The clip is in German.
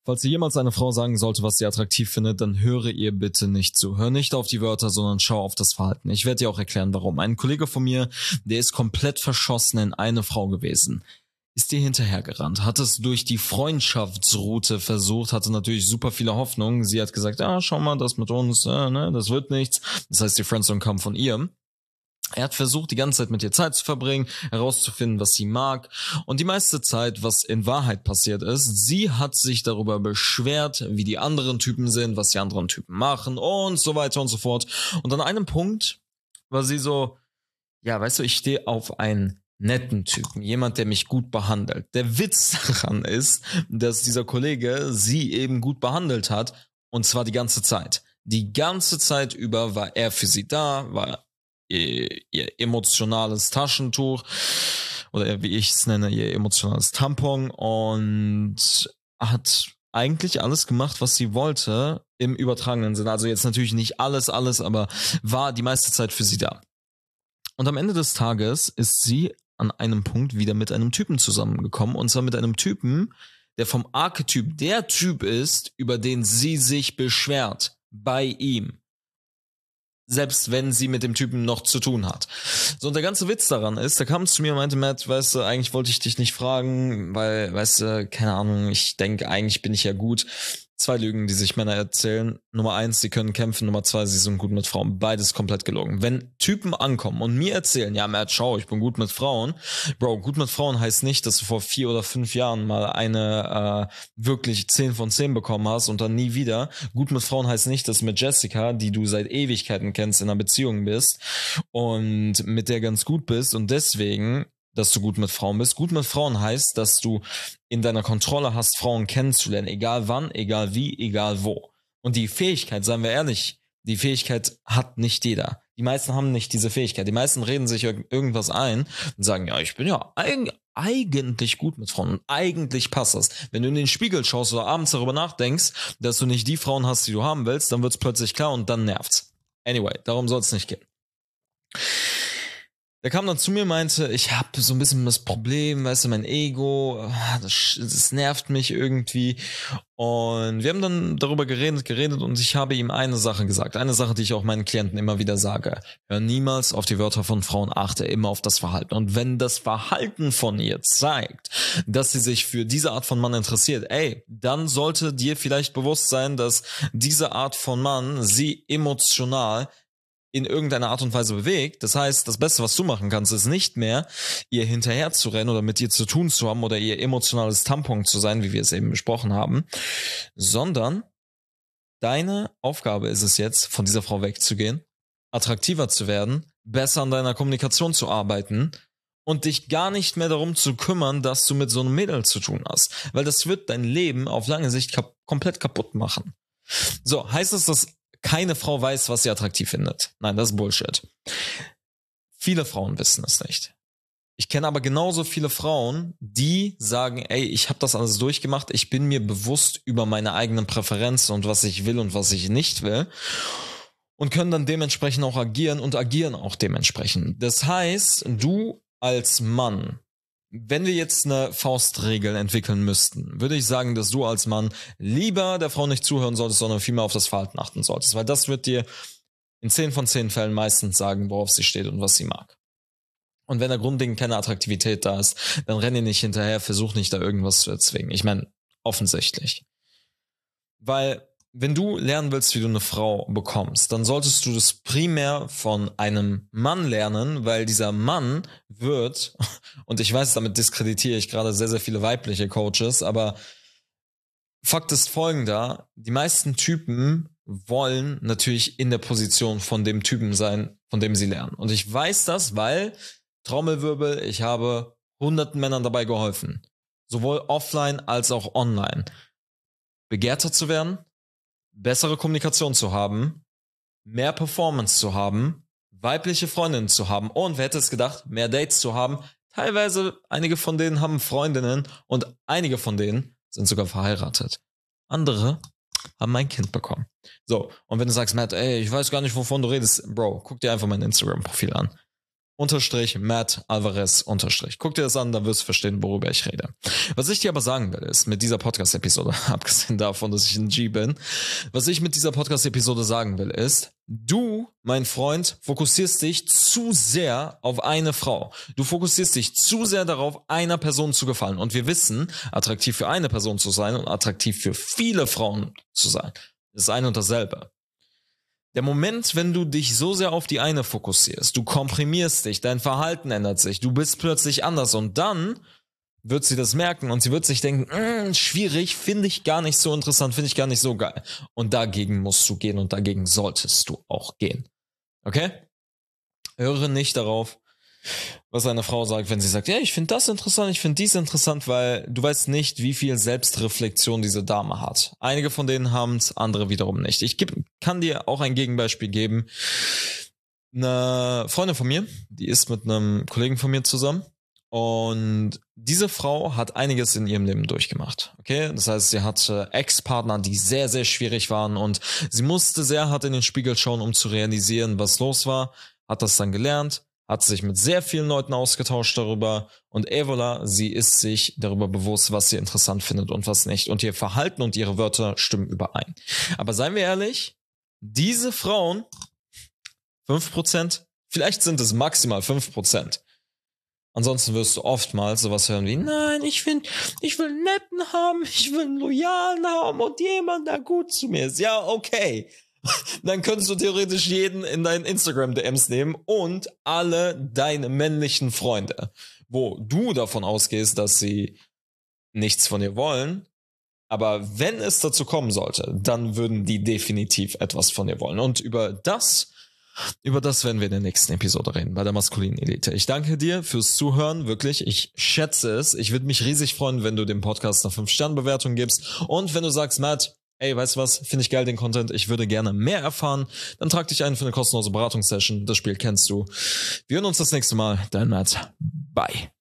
Falls ihr jemals eine Frau sagen sollte, was sie attraktiv findet, dann höre ihr bitte nicht zu. Hör nicht auf die Wörter, sondern schau auf das Verhalten. Ich werde dir auch erklären, warum. Ein Kollege von mir, der ist komplett verschossen in eine Frau gewesen. Ist dir hinterhergerannt, hat es durch die Freundschaftsroute versucht, hatte natürlich super viele Hoffnungen. Sie hat gesagt, schau mal, das mit uns, das wird nichts. Das heißt, die Friendzone kam von ihr. Er hat versucht, die ganze Zeit mit ihr Zeit zu verbringen, herauszufinden, was sie mag. Und die meiste Zeit, was in Wahrheit passiert ist, sie hat sich darüber beschwert, wie die anderen Typen sind, was die anderen Typen machen und so weiter und so fort. Und an einem Punkt war sie so, ja, weißt du, ich stehe auf einen netten Typen, jemand, der mich gut behandelt. Der Witz daran ist, dass dieser Kollege sie eben gut behandelt hat, und zwar die ganze Zeit. Die ganze Zeit über war er für sie da, war ihr emotionales Taschentuch oder wie ich es nenne, ihr emotionales Tampon, und hat eigentlich alles gemacht, was sie wollte, im übertragenen Sinne. Also jetzt natürlich nicht alles, aber war die meiste Zeit für sie da. Und am Ende des Tages ist sie an einem Punkt wieder mit einem Typen zusammengekommen, und zwar mit einem Typen, der vom Archetyp der Typ ist, über den sie sich beschwert, bei ihm. Selbst wenn sie mit dem Typen noch zu tun hat. So, und der ganze Witz daran ist, der kam zu mir und meinte, Matt, weißt du, eigentlich wollte ich dich nicht fragen, weil, weißt du, keine Ahnung, ich denke, eigentlich bin ich ja gut. 2 Lügen, die sich Männer erzählen. Nummer 1, sie können kämpfen. Nummer 2, sie sind gut mit Frauen. Beides komplett gelogen. Wenn Typen ankommen und mir erzählen, ja, Matt, schau, ich bin gut mit Frauen. Bro, gut mit Frauen heißt nicht, dass du vor 4 oder 5 Jahren mal eine wirklich 10 von 10 bekommen hast und dann nie wieder. Gut mit Frauen heißt nicht, dass mit Jessica, die du seit Ewigkeiten kennst, in einer Beziehung bist und mit der ganz gut bist und deswegen, dass du gut mit Frauen bist. Gut mit Frauen heißt, dass du in deiner Kontrolle hast, Frauen kennenzulernen, egal wann, egal wie, egal wo. Und die Fähigkeit, seien wir ehrlich, die Fähigkeit hat nicht jeder. Die meisten haben nicht diese Fähigkeit. Die meisten reden sich irgendwas ein und sagen, ja, ich bin ja eigentlich gut mit Frauen und eigentlich passt das. Wenn du in den Spiegel schaust oder abends darüber nachdenkst, dass du nicht die Frauen hast, die du haben willst, dann wird's plötzlich klar und dann nervt's. Anyway, darum soll es nicht gehen. Der kam dann zu mir und meinte, ich habe so ein bisschen das Problem, weißt du, mein Ego, das nervt mich irgendwie. Und wir haben dann darüber geredet und ich habe ihm eine Sache gesagt. Eine Sache, die ich auch meinen Klienten immer wieder sage. Hör niemals auf die Wörter von Frauen, achte immer auf das Verhalten. Und wenn das Verhalten von ihr zeigt, dass sie sich für diese Art von Mann interessiert, dann sollte dir vielleicht bewusst sein, dass diese Art von Mann sie emotional in irgendeiner Art und Weise bewegt. Das heißt, das Beste, was du machen kannst, ist nicht mehr, ihr hinterher zu rennen oder mit ihr zu tun zu haben oder ihr emotionales Tampon zu sein, wie wir es eben besprochen haben, sondern deine Aufgabe ist es jetzt, von dieser Frau wegzugehen, attraktiver zu werden, besser an deiner Kommunikation zu arbeiten und dich gar nicht mehr darum zu kümmern, dass du mit so einem Mädel zu tun hast. Weil das wird dein Leben auf lange Sicht komplett kaputt machen. So, heißt es, dass keine Frau weiß, was sie attraktiv findet? Nein, das ist Bullshit. Viele Frauen wissen es nicht. Ich kenne aber genauso viele Frauen, die sagen, ich habe das alles durchgemacht, ich bin mir bewusst über meine eigenen Präferenzen und was ich will und was ich nicht will und können dann dementsprechend auch agieren und agieren auch dementsprechend. Das heißt, du als Mann, wenn wir jetzt eine Faustregel entwickeln müssten, würde ich sagen, dass du als Mann lieber der Frau nicht zuhören solltest, sondern vielmehr auf das Verhalten achten solltest, weil das wird dir in 10 von 10 Fällen meistens sagen, worauf sie steht und was sie mag. Und wenn da grundlegend keine Attraktivität da ist, dann renn ihr nicht hinterher, versuch nicht da irgendwas zu erzwingen. Ich meine, offensichtlich. Weil wenn du lernen willst, wie du eine Frau bekommst, dann solltest du das primär von einem Mann lernen, weil dieser Mann wird, und ich weiß, damit diskreditiere ich gerade sehr, sehr viele weibliche Coaches, aber Fakt ist folgender, die meisten Typen wollen natürlich in der Position von dem Typen sein, von dem sie lernen. Und ich weiß das, weil, Trommelwirbel, ich habe hunderten Männern dabei geholfen. Sowohl offline als auch online. Begehrter zu werden, bessere Kommunikation zu haben, mehr Performance zu haben, weibliche Freundinnen zu haben und, wer hätte es gedacht, mehr Dates zu haben. Teilweise, einige von denen haben Freundinnen und einige von denen sind sogar verheiratet. Andere haben ein Kind bekommen. So, und wenn du sagst, Matt, ich weiß gar nicht, wovon du redest, Bro, guck dir einfach mein Instagram-Profil an. Matt Alvarez _. Guck dir das an, dann wirst du verstehen, worüber ich rede. Was ich dir aber sagen will, ist mit dieser Podcast-Episode, abgesehen davon, dass ich ein G bin, was ich mit dieser Podcast-Episode sagen will, ist, du, mein Freund, fokussierst dich zu sehr auf eine Frau. Du fokussierst dich zu sehr darauf, einer Person zu gefallen. Und wir wissen, attraktiv für eine Person zu sein und attraktiv für viele Frauen zu sein, ist ein und dasselbe. Der Moment, wenn du dich so sehr auf die eine fokussierst, du komprimierst dich, dein Verhalten ändert sich, du bist plötzlich anders und dann wird sie das merken und sie wird sich denken, schwierig, finde ich gar nicht so interessant, finde ich gar nicht so geil. Und dagegen musst du gehen und dagegen solltest du auch gehen. Okay? Höre nicht darauf, was eine Frau sagt, wenn sie sagt, ja, ich finde das interessant, ich finde dies interessant, weil du weißt nicht, wie viel Selbstreflexion diese Dame hat. Einige von denen haben es, andere wiederum nicht. Ich kann dir auch ein Gegenbeispiel geben. Eine Freundin von mir, die ist mit einem Kollegen von mir zusammen und diese Frau hat einiges in ihrem Leben durchgemacht. Okay, das heißt, sie hatte Ex-Partner, die sehr, sehr schwierig waren und sie musste sehr hart in den Spiegel schauen, um zu realisieren, was los war, hat das dann gelernt, hat sich mit sehr vielen Leuten ausgetauscht darüber und voilà, sie ist sich darüber bewusst, was sie interessant findet und was nicht. Und ihr Verhalten und ihre Wörter stimmen überein. Aber seien wir ehrlich, diese Frauen, 5%, vielleicht sind es maximal 5%. Ansonsten wirst du oftmals sowas hören wie, nein, ich will einen netten haben, ich will einen loyalen haben und jemand, der gut zu mir ist. Ja, okay. Dann könntest du theoretisch jeden in deinen Instagram-DMs nehmen und alle deine männlichen Freunde, wo du davon ausgehst, dass sie nichts von dir wollen, aber wenn es dazu kommen sollte, dann würden die definitiv etwas von dir wollen. Und über das werden wir in der nächsten Episode reden, bei der maskulinen Elite. Ich danke dir fürs Zuhören, wirklich, ich schätze es. Ich würde mich riesig freuen, wenn du dem Podcast eine 5-Sterne-Bewertung gibst und wenn du sagst, Matt, ey, weißt du was, finde ich geil den Content, ich würde gerne mehr erfahren, dann trag dich ein für eine kostenlose Beratungssession, das Spiel kennst du. Wir hören uns das nächste Mal, dein Matt, bye.